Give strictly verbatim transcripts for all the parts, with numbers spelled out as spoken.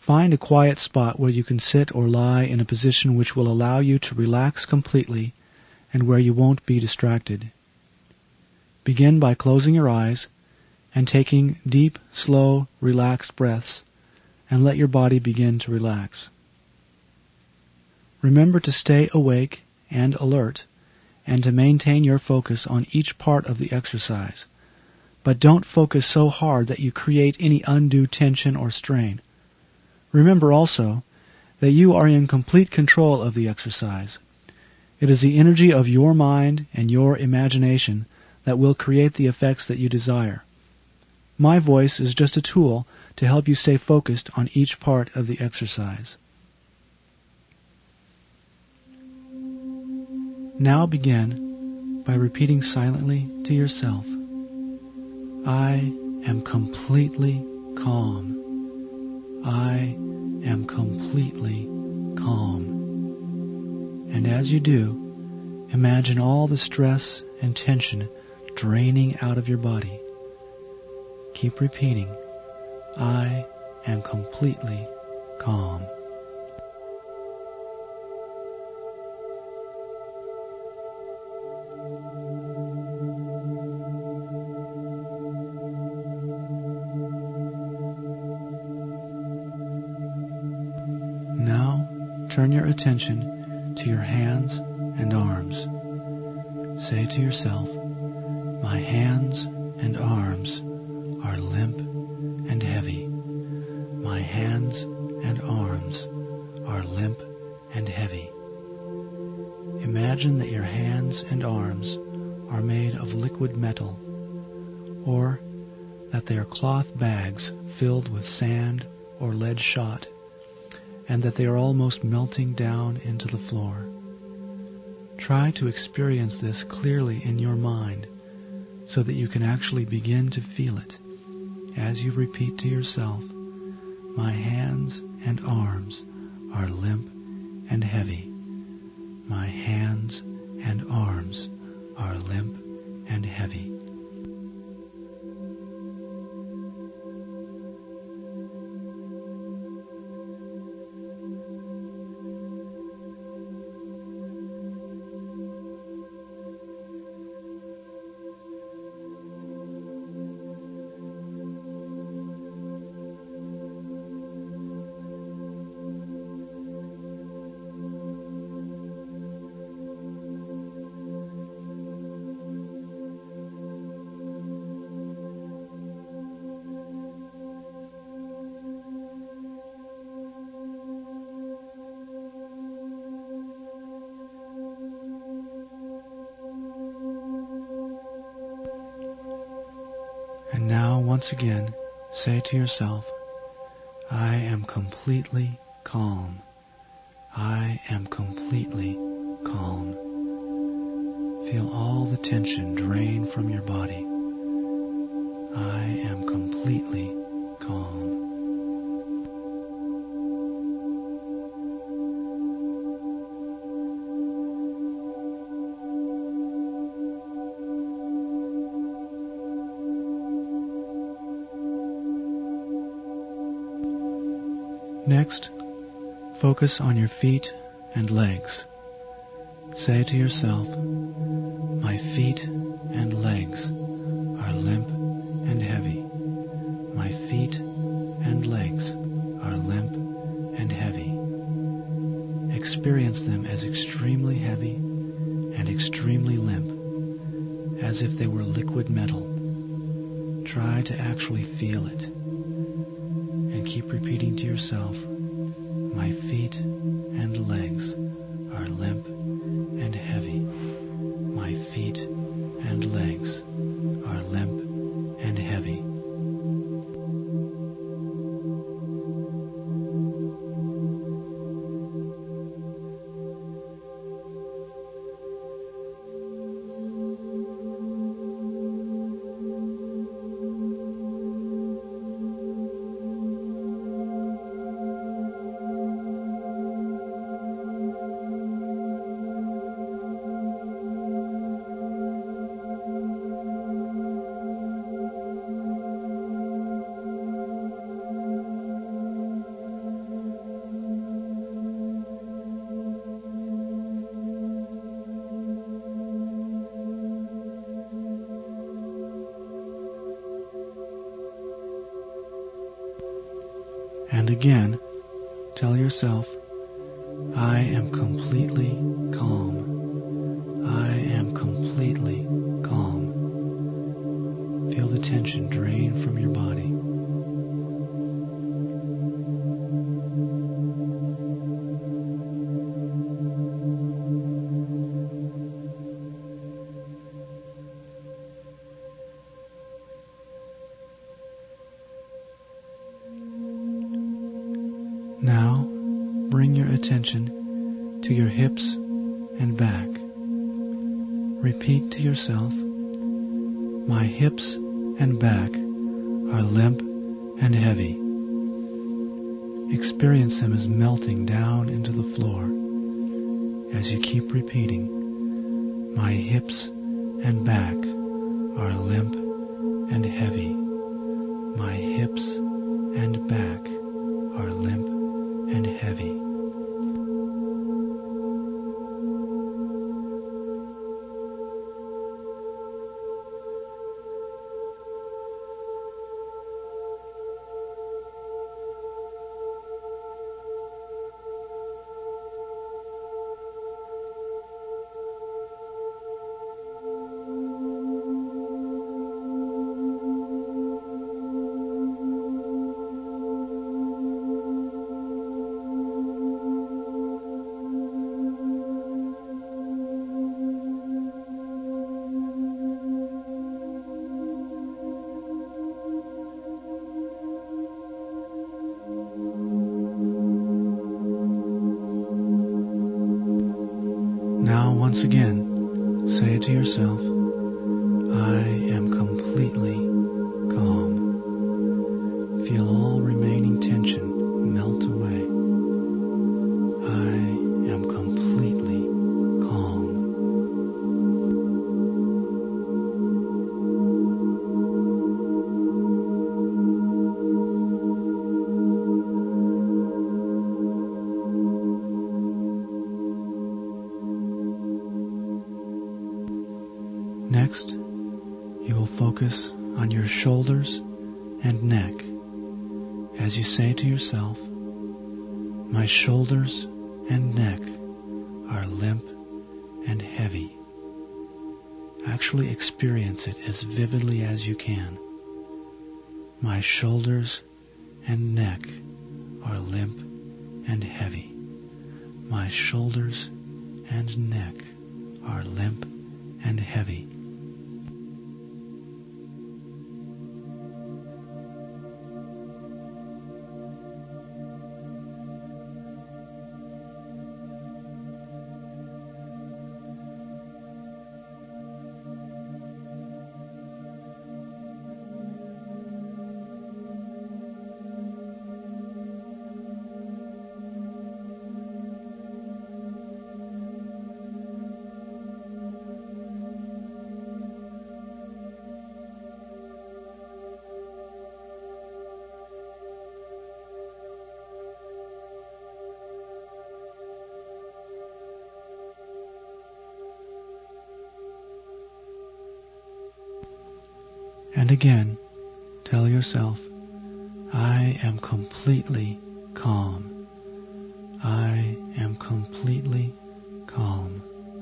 Find a quiet spot where you can sit or lie in a position which will allow you to relax completely and where you won't be distracted. Begin by closing your eyes and taking deep, slow, relaxed breaths, and let your body begin to relax. Remember to stay awake and alert, and to maintain your focus on each part of the exercise. But don't focus so hard that you create any undue tension or strain. Remember also that you are in complete control of the exercise. It is the energy of your mind and your imagination that will create the effects that you desire. My voice is just a tool to help you stay focused on each part of the exercise. Now begin by repeating silently to yourself, I am completely calm. I am completely calm. And as you do, imagine all the stress and tension draining out of your body. Keep repeating, I am completely calm. Now turn your attention to your hands and arms. Say to yourself, my hands and arms are limp and heavy. My hands and arms are limp and heavy. Imagine that your hands and arms are made of liquid metal, or that they are cloth bags filled with sand or lead shot, and that they are almost melting down into the floor. Try to experience this clearly in your mind so that you can actually begin to feel it as you repeat to yourself, my hands and arms are limp and heavy. My hands and arms are limp and heavy. And now, once again, say to yourself, I am completely calm. I am completely calm. Feel all the tension drain from your body. I am completely calm. Next, focus on your feet and legs. Say to yourself, my feet and legs are limp and heavy. My feet and legs are limp and heavy. Experience them as extremely heavy and extremely limp, as if they were liquid metal. Try to actually feel it. And keep repeating to yourself, my feet and legs are limp and heavy. My feet and legs are limp and heavy. And again, tell yourself, I am completely calm. I am completely calm. Feel the tension drain from your body. Now, bring your attention to your hips and back. Repeat to yourself, my hips and back are limp and heavy. Experience them as melting down into the floor as you keep repeating, my hips and back are limp and heavy. My hips and back are limp and heavy. Now, once again, say to yourself, I am completely calm. Feel all remaining tension melt away. I am completely calm. Next, you will focus on your shoulders and neck as you say to yourself, my shoulders and neck are limp and heavy. Actually experience it as vividly as you can. My shoulders and neck are limp and heavy. My shoulders and neck are limp and heavy. And again, tell yourself, I am completely calm. I am completely calm.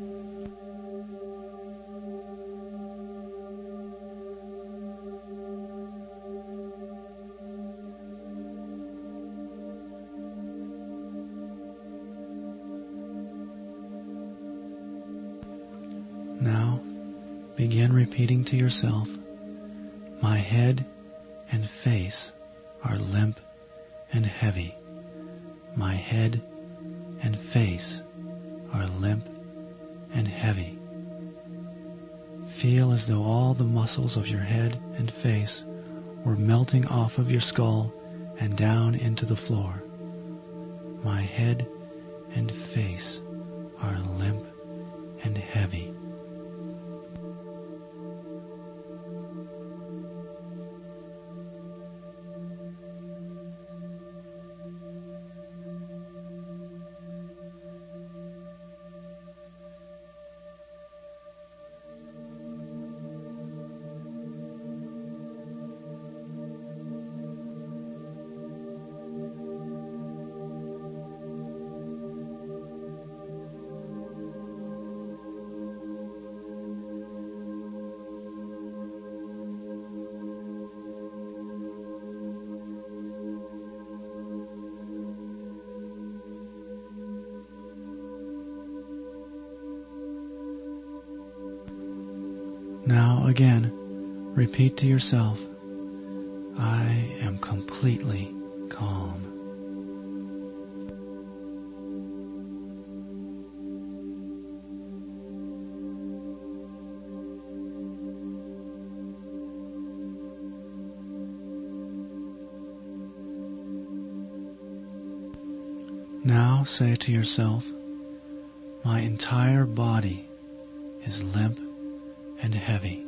Now, begin repeating to yourself, my head and face are limp and heavy. My head and face are limp and heavy. Feel as though all the muscles of your head and face were melting off of your skull and down into the floor. My head and face are limp and heavy. Now again, repeat to yourself, I am completely calm. Now say to yourself, my entire body is limp and heavy.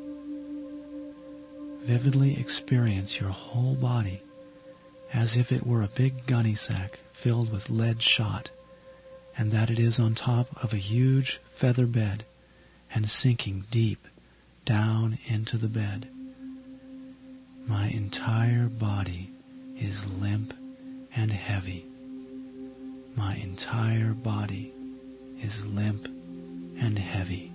Vividly experience your whole body as if it were a big gunny sack filled with lead shot, and that it is on top of a huge feather bed and sinking deep down into the bed. My entire body is limp and heavy. My entire body is limp and heavy.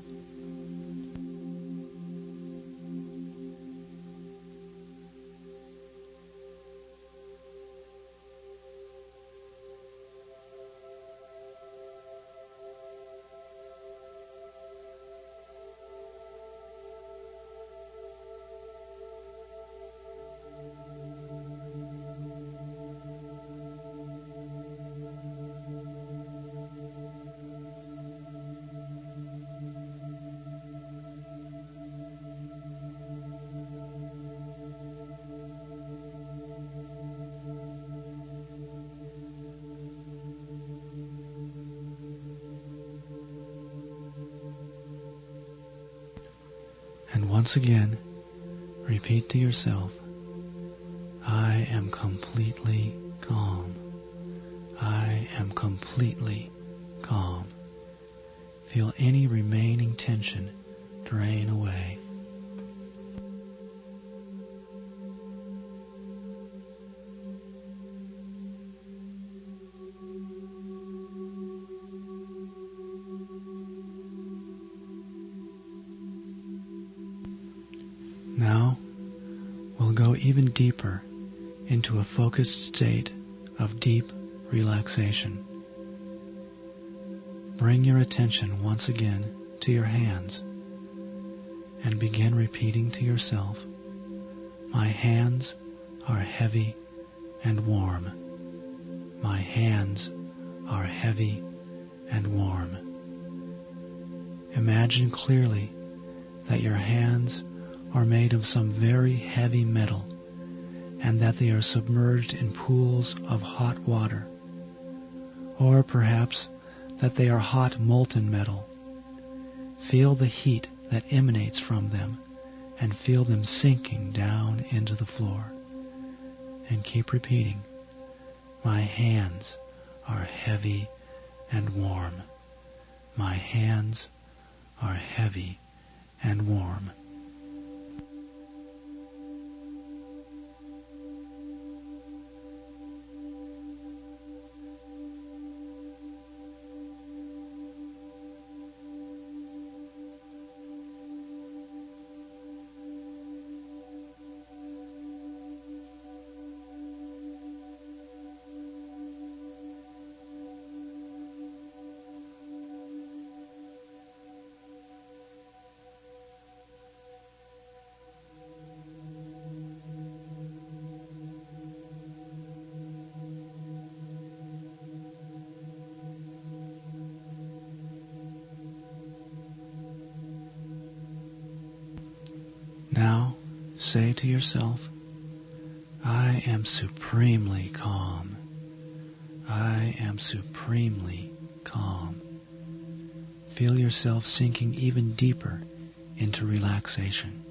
And once again, repeat to yourself, I am completely calm. I am completely calm. Feel any remaining tension drain away. Now, we'll go even deeper into a focused state of deep relaxation. Bring your attention once again to your hands and begin repeating to yourself, my hands are heavy and warm. My hands are heavy and warm. Imagine clearly that your hands are made of some very heavy metal and that they are submerged in pools of hot water, or perhaps that they are hot molten metal. Feel the heat that emanates from them and feel them sinking down into the floor. And keep repeating, my hands are heavy and warm. My hands are heavy and warm. Now say to yourself, I am supremely calm. I am supremely calm. Feel yourself sinking even deeper into relaxation.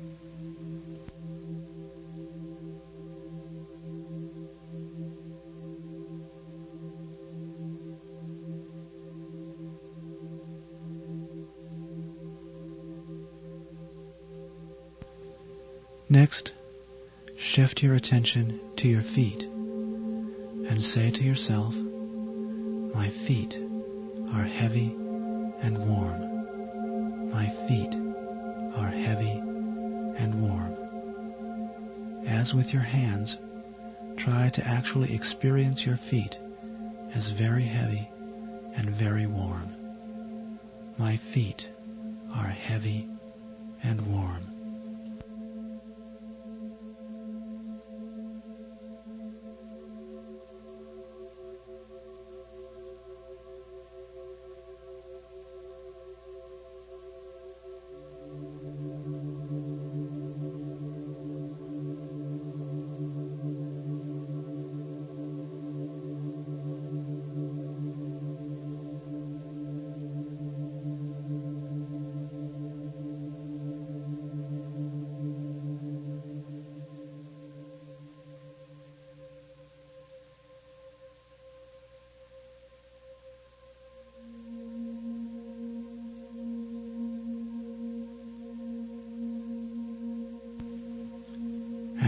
Next, shift your attention to your feet and say to yourself, my feet are heavy and warm. My feet are heavy and warm. As with your hands, try to actually experience your feet as very heavy and very warm. My feet are heavy and warm.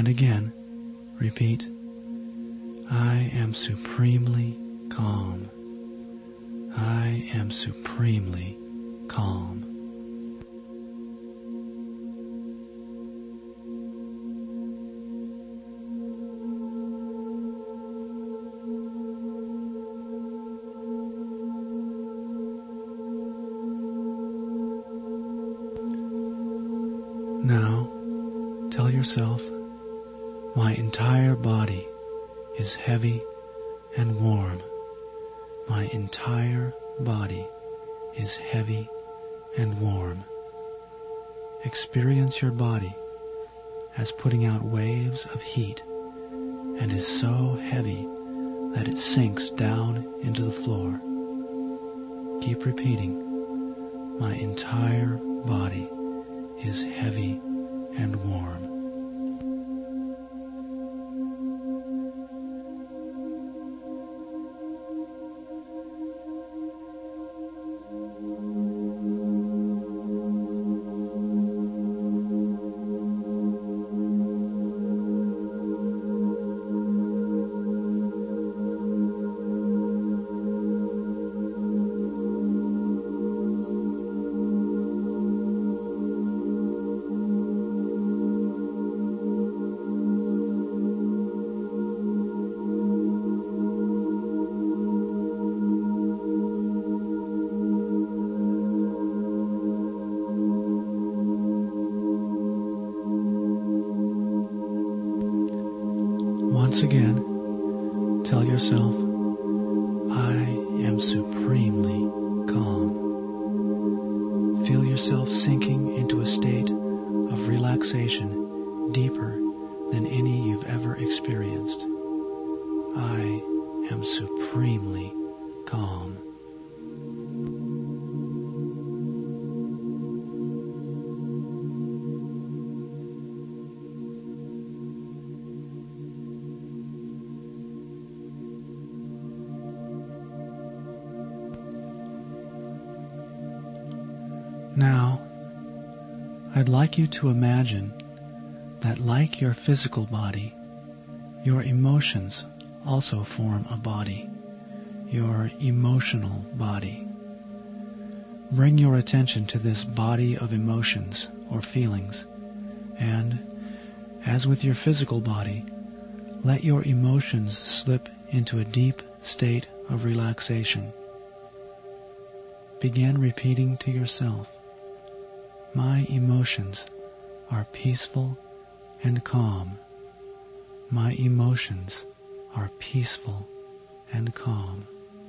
And again, repeat, I am supremely calm. I am supremely calm. Now, tell yourself, my entire body is heavy and warm. My entire body is heavy and warm. Experience your body as putting out waves of heat and is so heavy that it sinks down into the floor. Keep repeating, my entire body is heavy and warm. Once again, tell yourself, I am supremely calm. Feel yourself sinking into a state of relaxation deeper than any you've ever experienced. I am supremely calm. Now, I'd like you to imagine that, like your physical body, your emotions also form a body, your emotional body. Bring your attention to this body of emotions or feelings, and, as with your physical body, let your emotions slip into a deep state of relaxation. Begin repeating to yourself, my emotions are peaceful and calm. My emotions are peaceful and calm.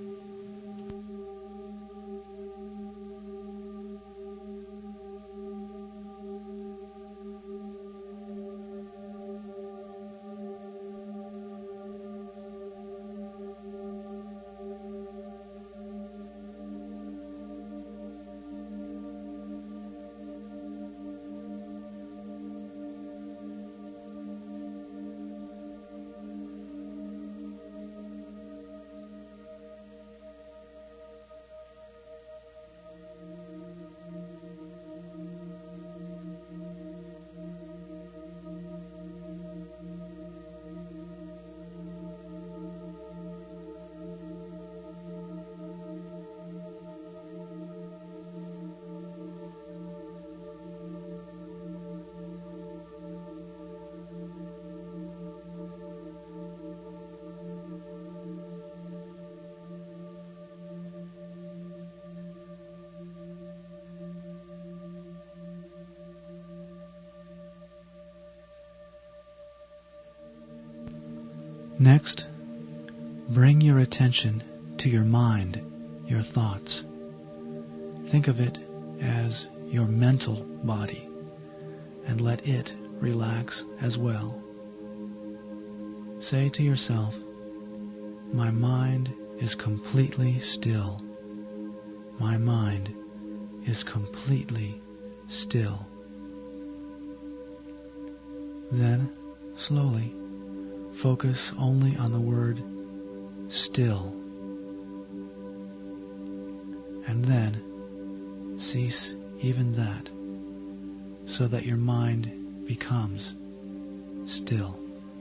Next, bring your attention to your mind, your thoughts. Think of it as your mental body, and let it relax as well. Say to yourself, my mind is completely still. My mind is completely still. Then, slowly, focus only on the word still. And then cease even that, so that your mind becomes still.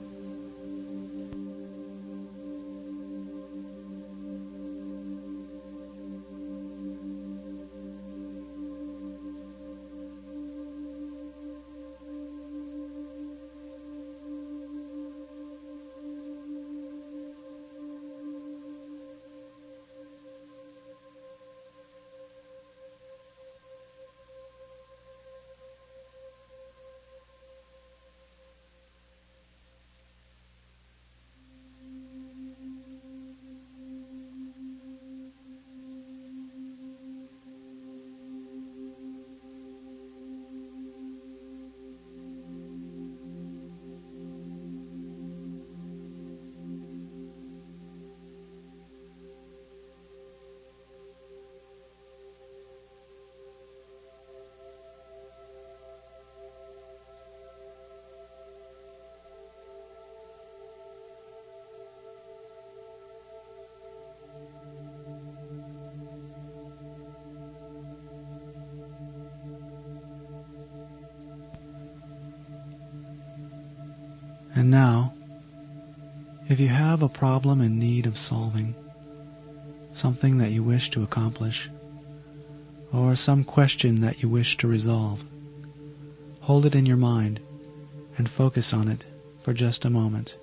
And now, if you have a problem in need of solving, something that you wish to accomplish, or some question that you wish to resolve, hold it in your mind and focus on it for just a moment.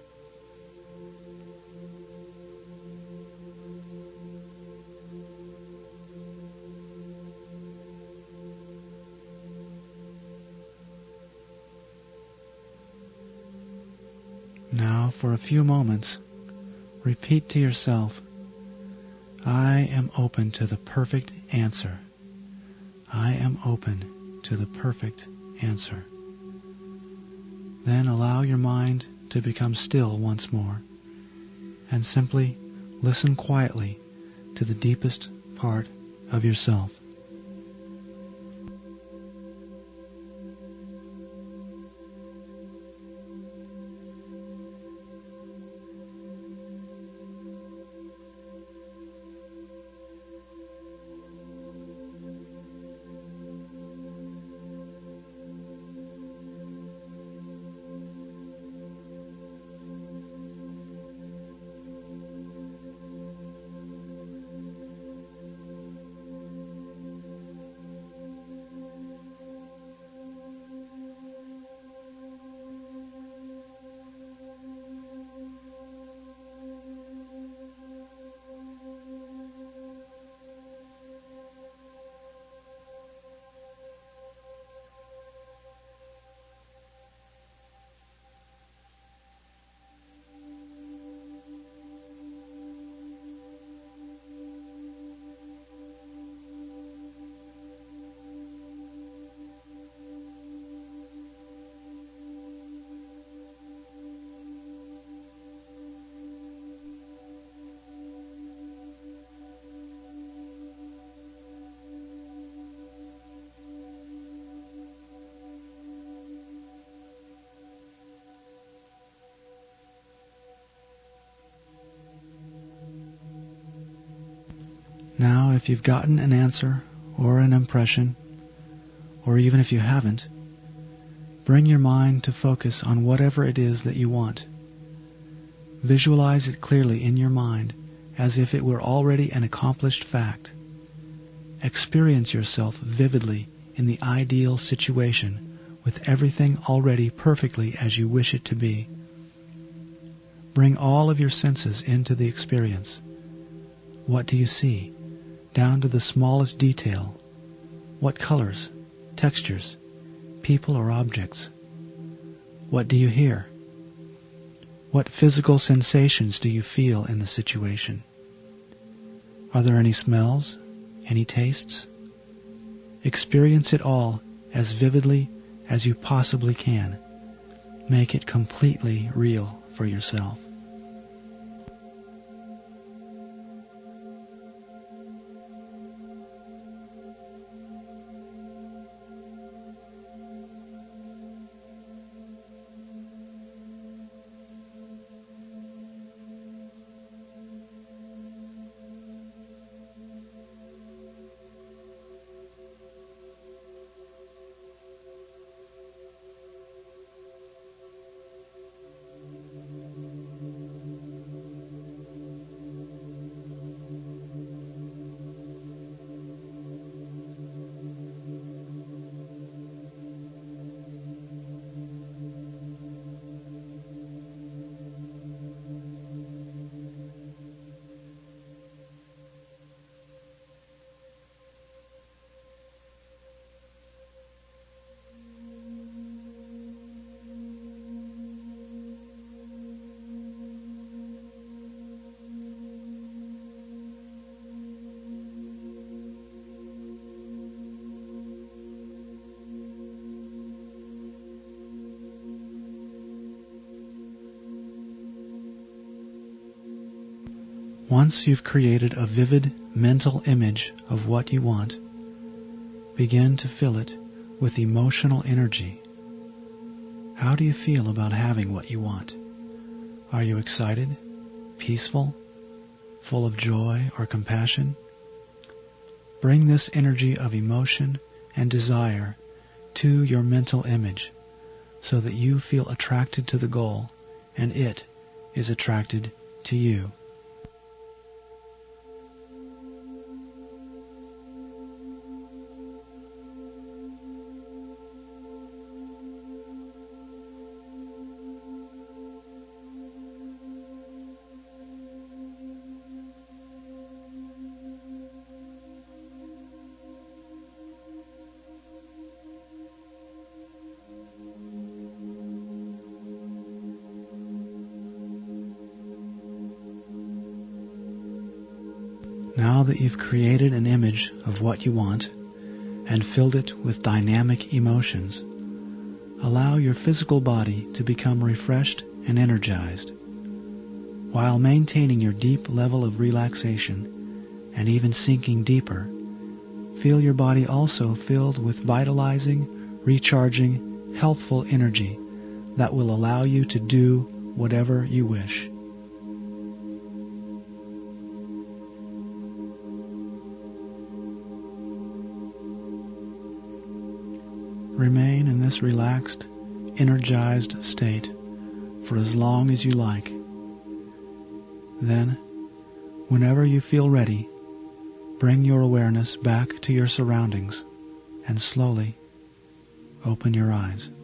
Now, for a few moments, repeat to yourself, I am open to the perfect answer. I am open to the perfect answer. Then allow your mind to become still once more, and simply listen quietly to the deepest part of yourself. Now, if you've gotten an answer or an impression, or even if you haven't, bring your mind to focus on whatever it is that you want. Visualize it clearly in your mind as if it were already an accomplished fact. Experience yourself vividly in the ideal situation with everything already perfectly as you wish it to be. Bring all of your senses into the experience. What do you see? Down to the smallest detail. What colors, textures, people or objects? What do you hear? What physical sensations do you feel in the situation? Are there any smells, any tastes? Experience it all as vividly as you possibly can. Make it completely real for yourself. Once you've created a vivid mental image of what you want, begin to fill it with emotional energy. How do you feel about having what you want? Are you excited, peaceful, full of joy or compassion? Bring this energy of emotion and desire to your mental image so that you feel attracted to the goal and it is attracted to you. Now that you've created an image of what you want and filled it with dynamic emotions, allow your physical body to become refreshed and energized. While maintaining your deep level of relaxation and even sinking deeper, feel your body also filled with vitalizing, recharging, healthful energy that will allow you to do whatever you wish. Remain in this relaxed, energized state for as long as you like. Then, whenever you feel ready, bring your awareness back to your surroundings and slowly open your eyes.